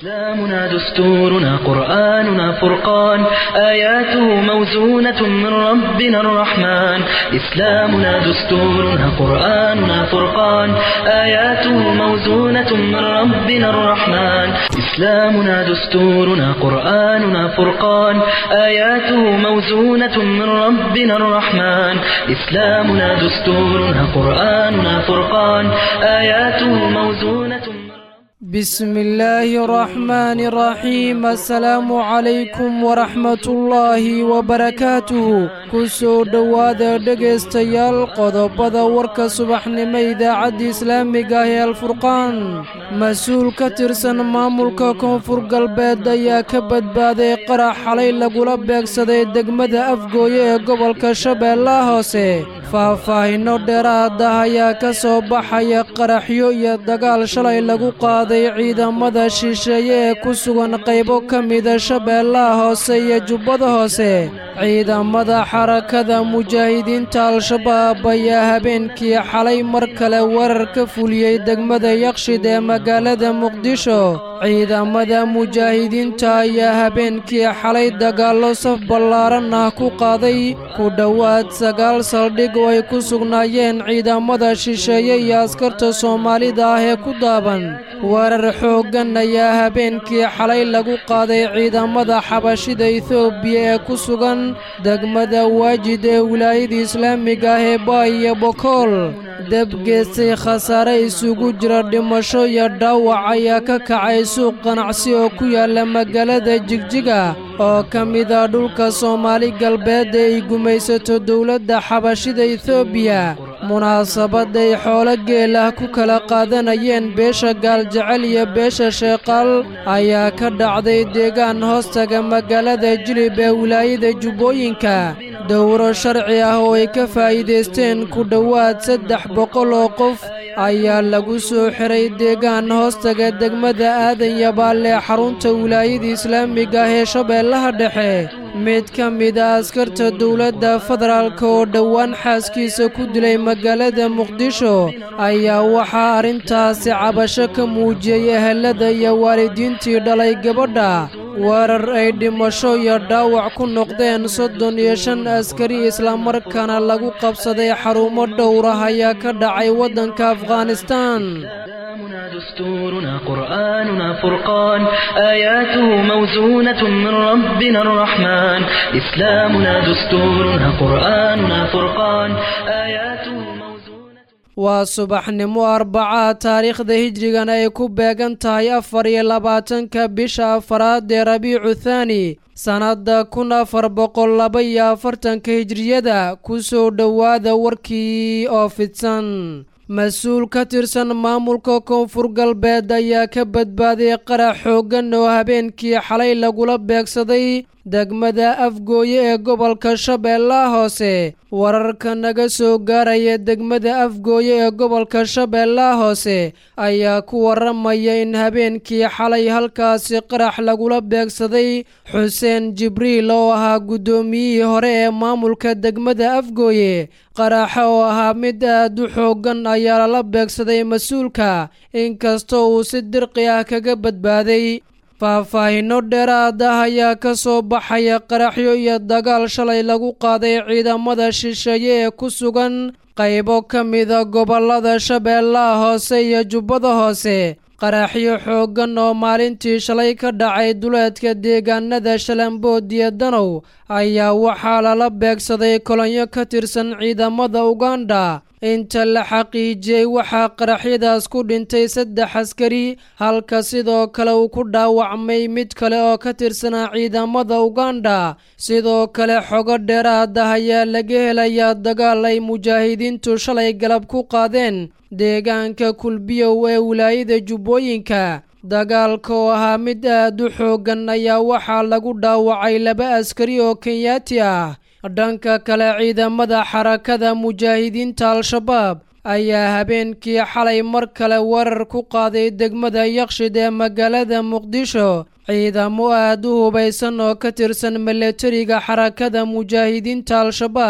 إسلامنا دستورنا قرآننا فرقان آياته موزونة من ربنا الرحمن إسلامنا دستورنا قرآننا فرقان آياته موزونة من ربنا الرحمن إسلامنا دستورنا قرآننا فرقان آياته موزونة من ربنا الرحمن إسلامنا دستورنا قرآننا فرقان آياته موزونة بسم الله الرحمن الرحيم السلام عليكم ورحمة الله وبركاته كسو دوادا دقيستيال قضبضا وركا سبحنما إذاعة إسلامي قاهي الفرقان مسؤول كترسن مامولكا كونفور قلبات دايا كبد بادي قرح حالي لقلب بيكسدي دقمدا أفقوية قبل كشب الله هوسي فافاهنو درادا هيا كسو بحيا قرحيو يدقال شلاي لقو قادي ciidamada shisheeye ee ku sugan qaybo ka mida shabeellaha hoose iyo jubbada hoose ciidamada xarakada mujaahidiinta al-shabaab ayaa habeenkii xalay mar kale weerar ka fuliyey degmada yaqshid ee magaalada muqdisho ciidamada mujaahidiinta ayaa habeenkii xalay dagaallo saf ballaaran ah ku qaaday ku dhowaad 9 saldhig oo ay ku sugnaayeen ciidamada shisheeye iyo askarta soomaalida ah ee ku daaban weerar xooggan ayaa habeenkii xalay lagu qaaday ciidamada xabashida Itoobiya ee ku sugan degmada waajid ee wilaayada islaamiga ah ee Baay iyo Bokool dabgeystay khasaare isugu jira dhimasho iyo dhaawac ayaa ka kacay suuq ganacsi oo ku yaala magaalada Jigjiga oo ka mid ah dhulka Soomaali galbeed ee ay gumaysato dawladda xabashida Itoobiya munaasabad ay xoolo geel ah ku kala qaadanayeen beesha gaaljecel iyo beesha sheeqal ayaa ka dhacday deegaan hoostaga magaalada Jilib ee wilaayada Jubbooyinka dowro sharci ah oo ay ka faa'iideysteen ku dhowaad 300 oo qof ayaa lagu soo xiray deegaan hoostaga degmada Aadan Yabaal ee xarunta wilaayada islaamiga ah ee Shabeellaha Dhexe mid ka mid ah askarta dawladda federaalka oo dhowaan xaaskiisa ku dilay magaalada Muqdisho ayaa waxaa arrintaasi cabasho ka muujiyay ehelada iyo waalidiintii dhalay gabadha weerar ay dhimasho iyo dhaawac ku noqdeen 35 askari isla markaana lagu qabsaday xarumo dhowr ah ayaa ka dhacay waddanka Afghanistan دستورنا قرآننا فرقان آياته موزونة من ربنا الرحمن إسلامنا دستورنا قرآننا فرقان آياته waa subaxnimo Arbaca taariikhda hijrigana ay ku beegan tahay 24 bisha afraad ee Rabiicu Thaani sanada 1442 hijriyada ku soo dhawaada warkii oo fidsan مسؤول كترسن maamulka koonfur galbeed ayaa ka badbaaday qarax xooggan oo habeenkii xalay lagula beegsaday degmada Afgooye ee gobolka Shabeellaha Hoose wararka naga soo gaaraya degmada Afgooye ee gobolka Shabeellaha Hoose ayaa ku waramaya in habeenkii xalay halkaasi qarax lagula beegsaday Xuseen Jibriil oo ahaa gudoomiyihii hore ee maamulka degmada Afgooye qaraxa oo ahaa mid aad u xooggan ayaa la beegsaday mas'uulka inkastoo uu si dirqi ah kaga badbaaday faahfaahinno dheeraad ah ayaa ka soo baxaya qaraxyo iyo dagaal shalay lagu qaaday ciidamada shisheeye ee ku sugan qaybo ka mida gobollada Shabeellaha Hoose iyo Jubbada Hoose qaraxyo xooggan oo maalintii shalay ka dhacay duleedka deegaanada Shalambood iyo Danow ayaa waxaa lala beegsaday kolonyo ka tirsan ciidamada Uganda inta la xaqiijiyay waxaa qaraxyadaas ku dhintay 3 askari halka sidoo kale uu ku dhaawacmay mid kale oo ka tirsan ciidamada Uganda sidoo kale xogo dheeraad ah ayaa laga helayaa dagaal ay mujaahidiintu shalay galab ku qaadeen deegaanka Kulbiyow ee wilaayada Jubbooyinka dagaalka oo ahaa mid aad u xooggan ayaa waxaa lagu dhaawacay 2 askari oo Kenyaati ah dhanka kale ciidamada xarakada mujaahidiinta al-shabaab ayaa habeenkii xalay mar kale weerar ku qaaday degmada Yaqshid ee magaalada Muqdisho ciidamo aad u hubaysan oo ka tirsan militariga xarakada mujaahidiinta al-shabaab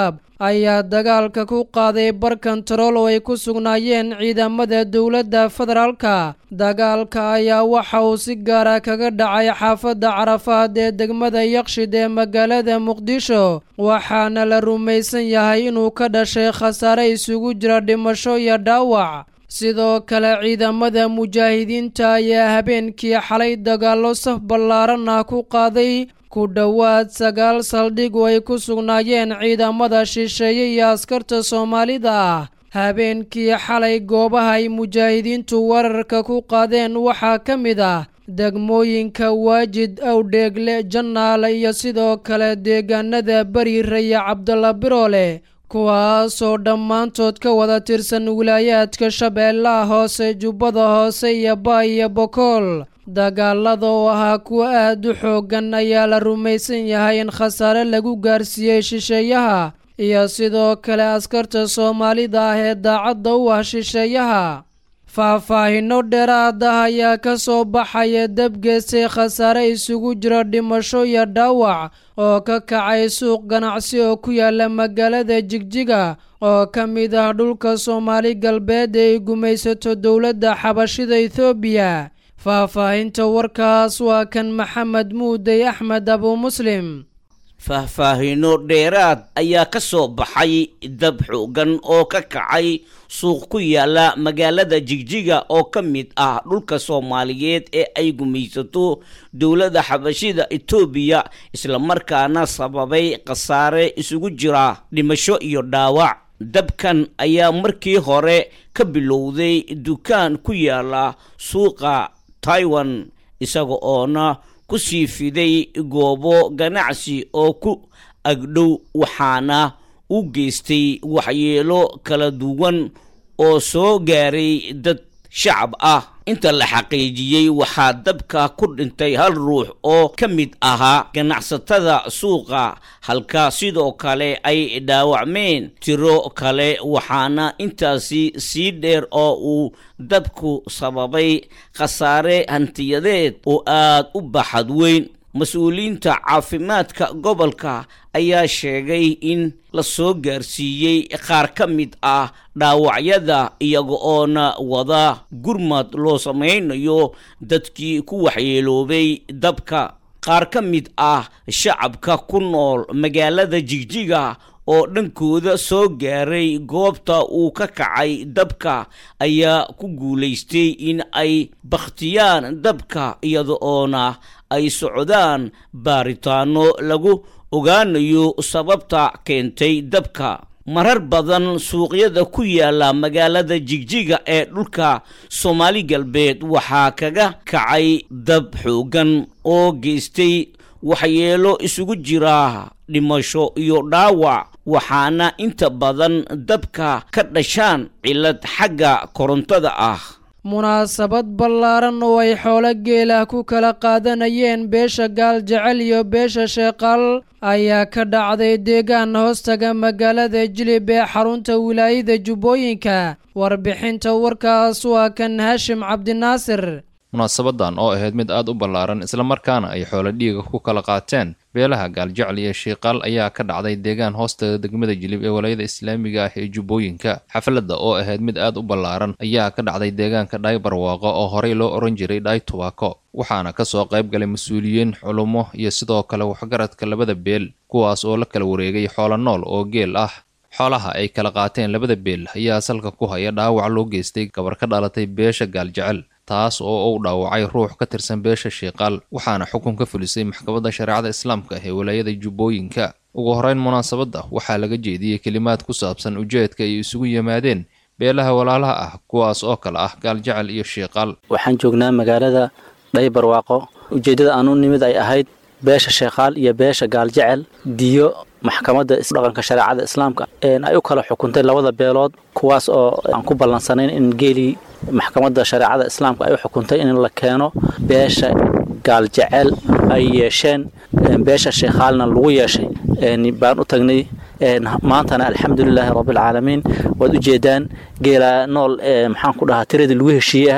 ayaa dagaalka ku qaaday bar kantarool oo ay ku sugnaayeen ciidamada dowladda federaalka. dagaalka ayaa waxa uu si gaara kaga dhacay xaafadda Carafaad ee degmada Yaqshid ee magaalada Muqdisho, waxaana la rumaysan yahay inuu ka dhashay khasaare isugu jira dhimasho iyo dhaawac. sidoo kale ciidamada mujaahidiinta ayaa habeenkii xalay dagaallo saf ballaaran ah ku qaaday ku dhowaad 9 saldhig oo ay ku sugnaayeen ciidamada shisheeye iyo askarta Soomaalida ah. habeenkii xalay goobaha ay mujaahidiintu wararka ku qaadeen waxaa ka mid ah degmooyinka Waajid, Awdheegle, Jannaale iyo sidoo kale deegaanada Bariire iyo Cabdalla Biroole, kuwaasoo dhammaantood ka wada tirsan wilaayaadka Shabeellaha Hoose, Jubbada Hoose iyo Baay iyo Bokool. dagaalada oo ahaa kuwa aad u xooggan ayaa la rumaysan yahay in khasaare lagu gaarsiiyey shisheeyaha iyo sidoo kale askarta Soomaalida ah ee daacadda u ah shisheeyaha. faahfaahinno dheeraad ah ayaa ka soo baxaya dab geystay khasaare isugu jira dhimasho iyo dhaawac oo ka kacay suuq ganacsi oo ku yaala magaalada Jigjiga oo ka mid ah dhulka Soomaali galbeed ee gumaysato dowladda Xabashida Itoobiya. faahfaahinta warkaas waa kan Maxamed Muuday Axmed Abu Muslim. faahfaahinno dheeraad ayaa ka soo baxay dab xooggan oo ka kacay suuq ku yaala magaalada Jigjiga oo ka mid ah dhulka Soomaaliyeed ee ay gumaysato dowladda Xabashida Itoobiya, isla markaana sababay khasaare isugu jira dhimasho iyo dhaawac. dabkan ayaa markii hore ka bilowday dukaan ku yaala suuqa Taiwan, isaga oona ku sii fiday goobo ganacsi oo ku agdhow, waxaana u geystay waxyeelo kala duwan oo soo gaaray dad shacab ah. inta la xaqiijiyey waxaa dabka ku dhintay 1 ruux oo ka mid ahaa ganacsatada suuqa, halka sidoo kale ay dhaawacmeen tiro kale, waxaana intaasi sii dheer oo uu dabku sababay khasaare hantiyadeed oo aad u baaxad weyn. mas-uuliyiinta caafimaadka gobolka ayaa sheegay in la soo gaarsiiyey qaar ka mid ah dhaawacyada, iyaga oona wada gurmad loo samaynayo dadkii ku waxyeeloobay dabka. qaar ka mid ah shacabka ku nool magaalada Jigjiga oo dhankooda soo gaaray goobta uu ka kacay dabka ayaa ku guulaystay in ay bakhtiyaan dabka, iyada oona ay socdaan baaritaano lagu ogaanayo sababta keentay dabka. marar badan suuqyada ku yaala magaalada Jigjiga ee dhulka Soomaali galbeed waxaa kaga kacay dab xooggan oo geystay waxyeelo isugu jira dhimasho iyo dhaawac, waxaana inta badan dabka ka dhashaan cilad xagga korontada ah. munaasabad ballaaran oo ay xoolo geela ku kala qaadanayeen beesha Gaaljecel iyo beesha Sheeqal ayaa ka dhacday deegaan hoostaga magaalada Jilib ee xarunta wilaayada Jubbooyinka. warbixinta warkaas waa kan Haashim Cabdinaasir. munaasabadan oo ahayd mid aad u ballaaran isla markaana ay xoolo dhiiga ku kala qaateen beelaha Gaaljecel iyo Sheeqal ayaa ka dhacday deegaan hoosta degmada Jilib ee wilaayada Islaamiga ah ee Jubbooyinka. xafladda oo ahayd mid aad u ballaaran ayaa ka dhacday deegaanka Dhaybarwaaqo oo horey loo oran jiray Dhaytuwaako, waxaana ka soo qayb galay mas'uuliyiin, culumo iyo sidoo kale waxgaradka labada beel, kuwaas oo la kala wareegay xoolo nool oo geel ah. xoolaha ay kala qaateen labada beel ayaa salka ku haya dhaawac loo geystay gabar ka dhalatay beesha Gaaljecel, taas oo uu dhaawacay ruux ka tirsan beesha Sheeqal, waxaana xukun ka fulisay maxkamadda shariicada islaamka ee wilaayada Jubbooyinka. ugu horeyn munaasabadda waxaa laga jeediyey kalimaad ku saabsan ujeedka ay isugu yimaadeen beelaha walaalaha ah, kuwaas oo kale ah Gaaljecel iyo Sheeqal. waxaan joognaa magaalada Dhaybarwaaqo. ujeedada aanu nimid ay ahayd beesha Sheeqal iyo beesha Gaaljecel diyo maxkamadda dhaqanka shariicada islaamka ay u kala xukuntay labada beelood, kuwaas oo aan ku ballansanayn in geeli maxkamadda shariicada islaamka ay u xukuntay in la keeno beesha Gaaljecel ay yeesheen, beesha Sheeqalna lagu yeeshay. baan u tagnay maantana alxamdulilaahi rabbil caalamiin. waad u jeedaan geela nool maxaan ku dhahaa tiradii lagu heshiiyay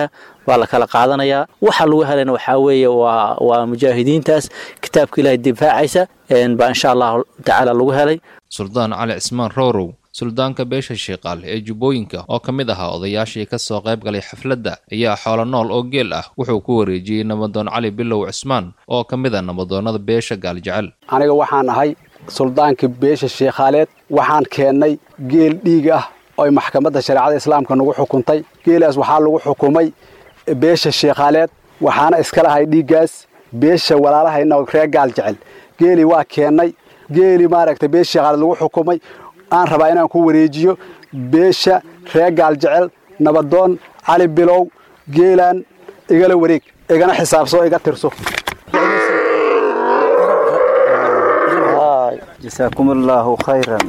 waa la kala qaadanayaa waxa lagu helayna waxaa weeye waa mujaahidiintaas kitaabka ilaahay difaacaysa baa insha allahu tacaala lagu helay. suldaan cali cismaan roorow suldaanka beesha shiiqaal ee jubbooyinka oo ka mid ahaa odayaashii ka soo qayb galay xafladda ayaa xoolo nool oo geel ah wuxuu ku wareejiyey nabadoon cali bilow cismaan oo ka mid ah nabadoonnada beesha gaaljecel. aniga waxaan ahay suldaankii beesha shiiqaaleed waxaan keennay geel dhiig ah oo maxkamadda shareecada islaamka nagu xukuntay. geelaas waxaa lagu xukumay beesha shiiqaaleed waxaana iska lahay dhiiggaas beesha walaalahayna reer gaaljecel. geeli waa keennay geeli maaragtay beesha shiiqaaleed lagu xukumay aan rabaa inaan ku wareejiyo beesha reer gaaljecel nabadoon cali bilow geelaan igala wareeg igana xisaabso iga tirso. jasaakumullahu khayran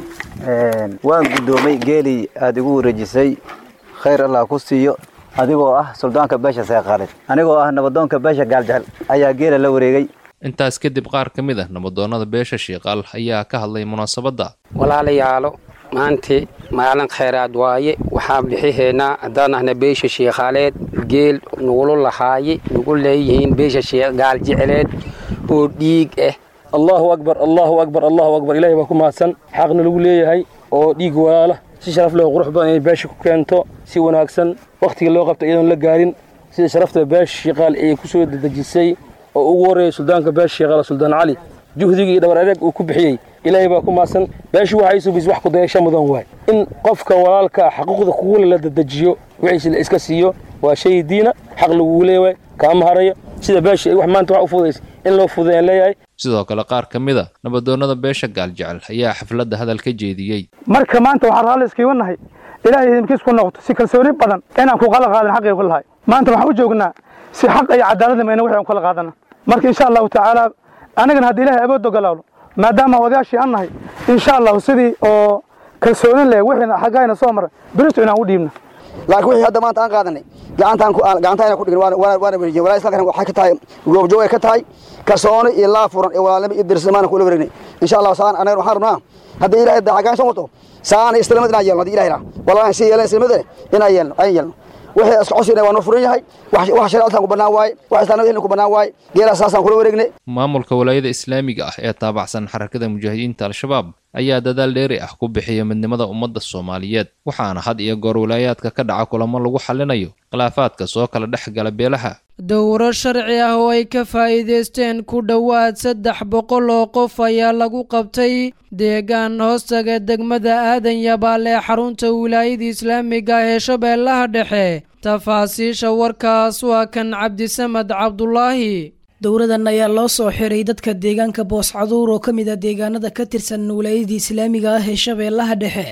waan guddoomay geelii aad igu wareejisay khayr allah ku siiyo adigoo ah suldaanka beesha shiiqaaleed anigoo ah nabadoonka beesha gaaljecel ayaa geela la wareegay. intaas kadib qaar ka mid ah nabadoonnada beesha shiiqaal ayaa ka hadlay munaasabadda. walaalayaalo maantii maalin khayraad waaye waxaan bixihaynaa haddaan ahna beesha shiiqaaleed geel nugula lahaaye nugu leeyihiin beesha gaaljeceleed oo dhiig ah. allahu akbar allahu akbar allahu akbar ilaahay baa ku mahadsan xaqna lagu leeyahay oo dhiig walaala si sharaf leh qurux badan inay beesha ku keento si wanaagsan waqtiga loo qabto iyadoon la gaarin sida sharafta beesha shiiqaal ay ku soo dedejisay oo ugu horeeyay suldaanka beesha shiiqaal suldaan cali juhdiga iyo dhabar adeeg uu ku bixiyey ilaahay baa ku maasan beeshu waxay subis wax ku dayasho mudan waay in qofka walaalka xuquuqda kugu la dedejiyo wixii la iska siiyo waa shay diina xaq lagu leeyahay kaama harayo sida beesha wax maanta wax u fududeys in loo fududeeyo leeyahay. sidoo kale qaar ka mid ah nabadoonnada beesha gaaljecel ayaa xafladda hadal ka jeediyey. marka maanta waxaan raalli iska wanahay ilaahay idinkiis ku noqoto si kalsooni badan inaan ku qala qaadan xaqii ku lahay maanta waxaan u joognaa si xaq iyo cadaalad ma wixii aan kala qaadana marka insha Allah ta'ala anagana hadii ilaahay awood ogolaado maadaama wadaashii aan nahay insha Allah sidii oo kalsooni leh wixii xaqayna soo maray baristo inaan u dhiibno laakiin wixii hadda maanta aan qaadanay gacantaan ku dhigin waana wareejin walaa isla kan waxa ka tahay goobjoog ay ka tahay kalsooni iyo la furan iyo walaalnimo iyo dirsimaan ku wareegnay insha Allah saan anaga waxaan rabnaa hadii ilaahay daxagaan soo wato saan islaamada yeelno hadii ilaahay wallahi si yeelan islaamada inay yeelno wixii isku cusub waa noo furan yahay wax shariicada ku banaan waay wax islaamada ku banaan waay geela saasan kula wareegnay. maamulka walaayada islaamiga ah ee taabacsan xarakada mujaahidiinta al-shabaab ayaa dadaal dheeri ah ku bixiya midnimada ummadda Soomaaliyeed waxaana had iyo goor walaayaadka ka dhaca kulamo lagu xalinayo khilaafaadka soo kala dhaxgala beelaha. dowro sharci ah oo ay ka faa'iideysteen ku dhowaad 300 oo qof ayaa lagu qabtay deegaan hoostaga degmada aadan yabaal ee xarunta wilaayada islaamiga ee shabeellaha dhexe. tafaasiisha warkaas waa kan cabdisamad cabdulaahi. dowradan ayaa loo soo xiray dadka deegaanka booscaduur oo ka mid ah deegaanada ka tirsan wilaayada islaamiga ah ee shabeellaha dhexe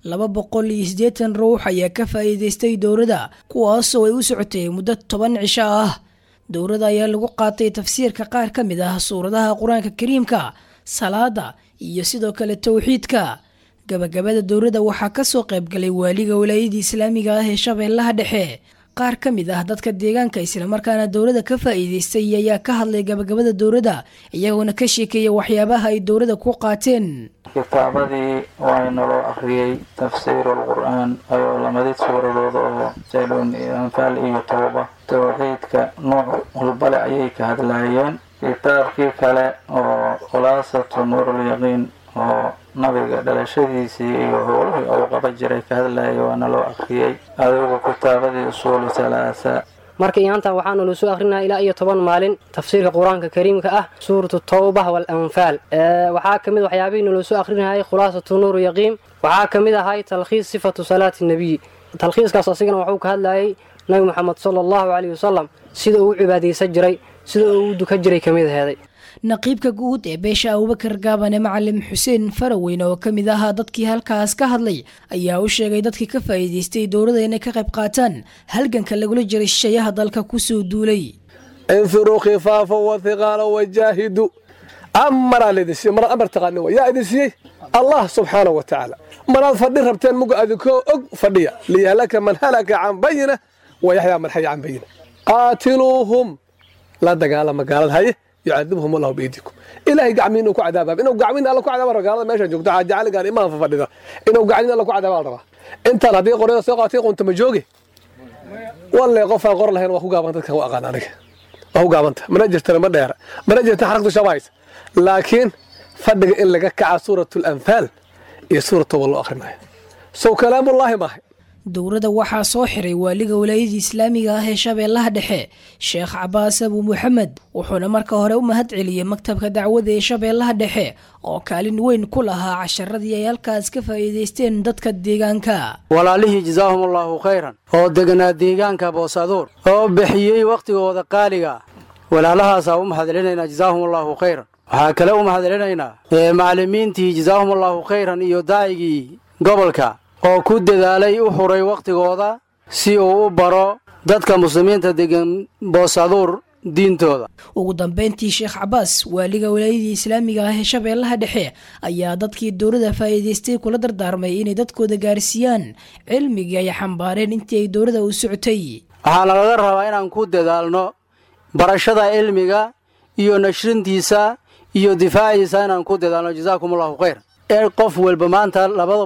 280 ruux ayaa ka faa'iideystay dowrada kuwaasoo ay u socotay muddo 10 cisho ah. dowrada ayaa lagu qaatay tafsiirka qaar ka mid ah suuradaha qur-aanka kariimka salaada iyo sidoo kale tawxiidka. gabagabada dowrada waxaa ka soo qayb galay waaliga wilaayada islaamiga ah ee shabeellaha dhexe qaar ka mid ah dadka deegaanka isla markaana dowrada ka faa'iideystay ayaa ka hadlay gabagabada dowrada iyagoona ka sheekeeyay waxyaabaha ay dowrada ku qaateen. kitaabadii waana loo akhriyay tafsiirul qur'aan ayuu lamadii suuradood oo jalun iyo anfaal iyo tawba tawxiidka nooc walbale ayay ka hadlayeen. kitaabkii kale oo khulaasatu nuurul yaqiin oo nabiga dhalashadiisii iyo howlihii uu qaban jiray ka hadlayay waana loo akhriyay adigu kitaabadii usuulu salaasa. marka iyaantan waxaanu la soo akhrinayaa ilaa iyo 10 maalin tafsiirka quraanka kariimka ah suuratu tawbah wal anfaal. waxaa kamid waxyaabihiin la soo akhrinayay khulaasatu nuur yaqiin waxaa kamid ahay talkhiis sifatu salaati nabi. talkhiiskaas asigana wuxuu ka hadlayay nabi Muhammad sallallahu alayhi wasallam sida uu cibaadeysan jiray sida uu duka jiray kamid ahayd. naqiibka guud ee beesha Abubakar Gaabane Macallim Xuseen Faraweyn oo kamid ahaa dadkii halkaas ka hadlay ayaa u sheegay dadkii ka faa'iideystay dowladda inay ka qayb qaataan halganka lagula jiray shisheeyaha dalka ku soo duulay. انفروا خفافا وثقالا وجاهدوا أمر لدسي مرة أمر تقانوا يا إدسي الله سبحانه وتعالى مرة فردي ربتين مقعدكو فردية ليهلك من هلك عن بينه ويحيى من حي عن بينه. قاتلوهم لا دقال مقالة هاي يعذبهم الله بيدكم إلهي قاعمينه كعذابا إنه قاعمين الله كعذابا قال ماشي جوك تعال جعل قال إمام ففردي إنه قاعمين الله كعذابا انت ردي قرية سوقاتي وانت مجوقي walle qofaan qor lahayn waa ku gaaban dadkan u aqaan aniga waa ku gaabanta mana jirtana ma dheera mana jirta xaraqdu shabaaysa laakiin fadhiga in laga kaca suuratul anfaal iyo suuratu wallo akhrinayo sow kalaamullaahi maahay dowladda waxaa soo xiray waaliga walaayada islaamiga ah ee shabeellaha dhexe sheekh cabaas abu muxamed wuxuuna marka hore u mahad celiyey maktabka dacwada ee shabeellaha dhexe oo kaalin weyn ku lahaa casharadii ay halkaas ka faa'iidaysteen dadka deegaanka walaalihii jazaahumullahu khayran oo deganaa deegaanka boosaduur oo bixiyey wakhtigooda qaaliga walaalahaasaa u mahadcelinaynaa jazaahumullahu khayran waxaa kale u mahadcelinaynaa macallimiintii jazaahumullahu khayran iyo daacigii gobolka oo ku dadaalay u xuray wakhtigooda si uu u baro dadka muslimiinta degan boosaduur diintooda ugu dambeyntii sheekh cabaas waaliga walaayadii islaamiga ah ee shabeellaha dhexe ayaa dadkii dowladda faa'iidaystay kula dardaarmay inay dadkooda gaarsiiyaan cilmigii ay xambaareen intii ay dowladda u socotay waxaana laga rabaa inaan ku dadaalno barashada cilmiga iyo nashrintiisa iyo difaaciisa inaan ku dadaalno jazaakumullahu khayr qof walba maanta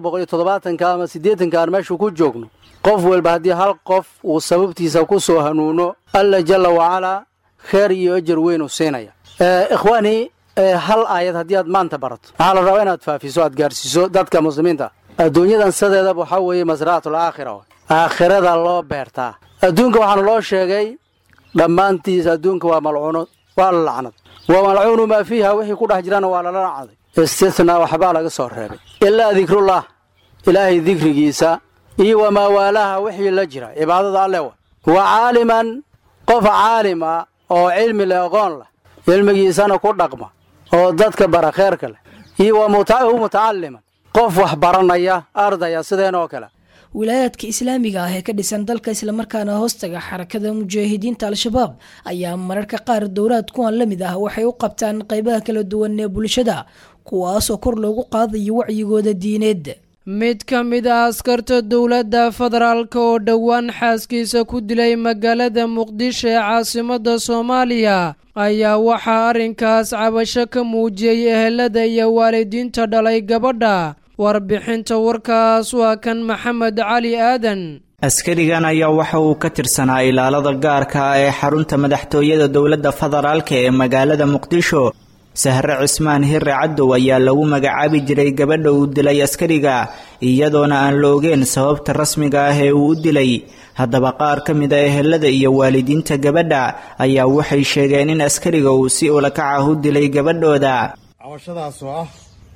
270 ama 80 aan meesha ku joogno qof walba haddii hal qof uu sababtiisa ku soo hanuuno alla jalla wa ala khair iyo ajr weyn u siinaya ikhwaani hal aayad haddii aad maanta barato waxaa la rabaa inaad faafiso aad gaarsiiso dadka muslimiinta adduunyadan sideedaba waxaa weeye masraatul aakhirada loo beertaa adduunka waxaana loo sheegay dhammaantiis adduunka waa malcuuno waa la lacnad waa malcuunu maa fiiha wixii ku dhex jirana waa lala lacnaday istisnaa waxbaa laga soo reebay ilaa dikrullah ilaahay dikrigiisa iyo wamaa waalaha wixii la jira cibaadada alle wa caaliman qof caalima oo cilmi leh aqoon leh cilmigiisana ku dhaqma oo dadka bara khayrka leh iyo mutacalliman qof wax baranaya ardaya sideen oo kale wilaayadka islaamiga ah ee ka dhisan dalka islamarkaana hoostaga xarakada mujaahidiinta al-shabaab ayaa mararka qaar dowlad kuwan la mid ah waxay u qabtaan qaybaha kala duwan ee bulshada kuwaasoo kor loogu qaadayo wacyigooda diineed mid ka mid ah askarta dowladda federaalka oo dhowaan xaaskiisa ku dilay magaalada muqdisho ee caasimadda soomaaliya ayaa waxaa arrinkaas cabasho ka muujiyey ehelada iyo waalidiinta dhalay gabadha warbixinta warkaas waa kan maxamed cali aadan askarigan ayaa waxa uu ka tirsanaa ilaalada gaarka ah ee xarunta madaxtooyada dowladda federaalka ee magaalada muqdisho sahre cismaan hirre cadow ayaa lagu magacaabi jiray gabadha uu dilay askariga iyadoona aan la ogeyn sababta rasmiga ah ee uu u dilay haddaba qaar ka mid a ehelada iyo waalidiinta gabadha ayaa waxay sheegeen in askariga uu si ulakac ah u dilay gabadhooda cabashadaasoo ah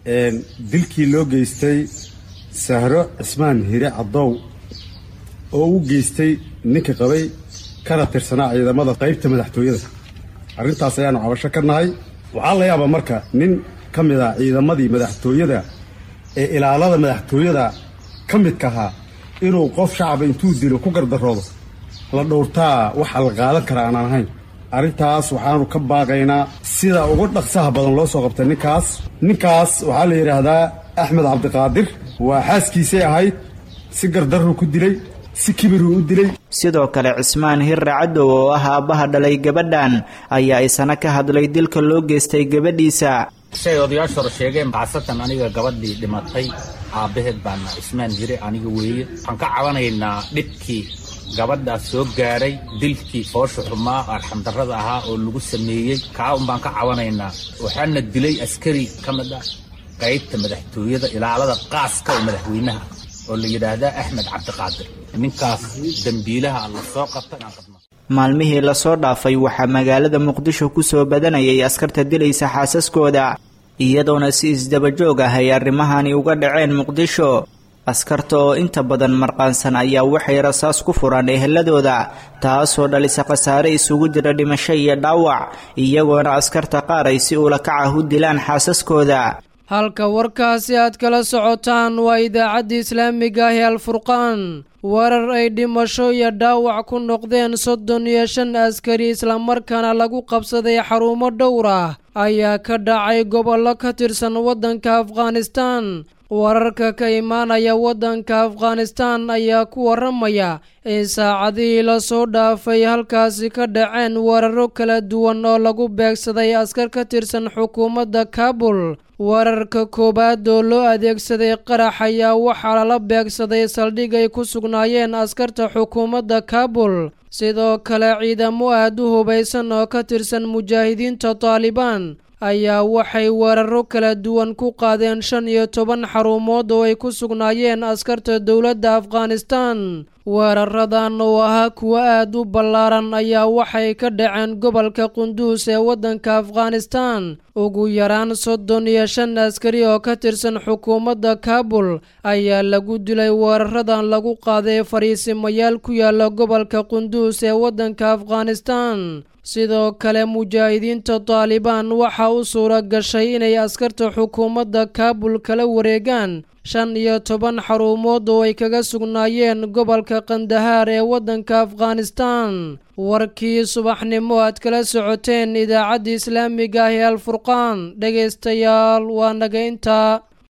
dilkii loo geystay sahro cismaan hire cadow oo u geystay ninka qabay kana tirsanaa ciidamada qaybta madaxtooyada arrintaas ayaanu cabasho ka nahay waxaa la yaabaa marka nin ka mid ah ciidamadii madaxtooyada ee ilaalada madaxtooyada ka midka ahaa inuu qof shacaba intuu dilo ku gardaroodo la dhowrtaa waxa la qaadan karaa aanaan ahayn arrintaas waxaanu ka baaqaynaa sida ugu dhaqsaha badan loo soo qabtay ninkaas waxaa la yidhaahdaa axmed cabdiqaadir waa xaaskiisay ahayd si gardarruu ku dilay si kibiruu u dilay sidoo kale cismaan hirre cadow oo ah aabbaha dhalay gabadhan ayaa isana ka hadlay dilka loo geystay gabadhiisa shay odayaashu hore sheegeen bacsatan aniga gabadhii dhimatay aabbaheed baana cismaan hire aniga weeye waxaan ka cabanaynaa dhibkii gabadhaas soo gaaray dilkii foosha xumaa arxamdarrada ahaa oo lagu sameeyey kaa un baan ka cabanaynaa waxaana dilay askari ka mid ah qaybta madaxtooyada ilaalada qaaska ee madaxweynaha oo la yidhaahdaa axmed cabdiqaadir ninkaas dembiilaha la soo qabta maalmihii lasoo dhaafay waxaa magaalada muqdisho ku soo badanayay askarta dilaysa xaasaskooda iyadoona si isdabajoog ah ay arrimahani uga dhaceen muqdisho askarta oo inta badan marqaansan ayaa waxay rasaas ku furaan eheladooda taasoo dhalisa khasaare isugu jira dhimasho iyo dhaawac iyagoona askarta qaar ay si ulakac ah u dilaan xaasaskooda halka warkaasi aad kala socotaan waa idaacadda islaamiga ah ee alfurqaan warar ay dhimasho iyo dhaawac ku noqdeen 35 askari islamarkaana lagu qabsaday xarumo dhowr ah ayaa ka dhacay gobollo ka tirsan waddanka afghanistan wararka ka imaanaya waddanka afghanistan ayaa ku waramaya in saacadihii lasoo dhaafay halkaasi ka dhaceen weeraro kala duwan oo lagu beegsaday askar ka tirsan xukuumadda kaabul. weerarka koowaad oo loo adeegsaday qarax ayaa waxaa lala beegsaday saldhig ay ku sugnaayeen askarta xukuumadda kaabul. sidoo kale ciidamo aad u hubaysan oo ka tirsan mujaahidiinta taalibaan ayaa waxay weeraro kala duwan ku qaadeen 15 xarumood oo ay ku sugnaayeen askarta dowladda afghanistan. weeraradan oo ahaa kuwa aad u ballaaran ayaa waxay ka dhaceen gobolka qunduus ee waddanka afghanistan. ugu yaraan 35 askari oo ka tirsan xukuumadda kaabul ayaa lagu dilay weeraradan lagu qaaday fariisimayaal ku yaala gobolka qunduus ee waddanka afghanistan. sidoo kale mujaahidiinta taalibaan waxaa u suura gashay inay askarta xukuumadda kaabul kala wareegaan 15 xarumood oo ay kaga sugnaayeen gobolka kandahaar ee waddanka afghanistan. warkii subaxnimo aad kala socoteen idaacadda islaamiga ah ee alfurqaan dhegaystayaal waa naga intaa.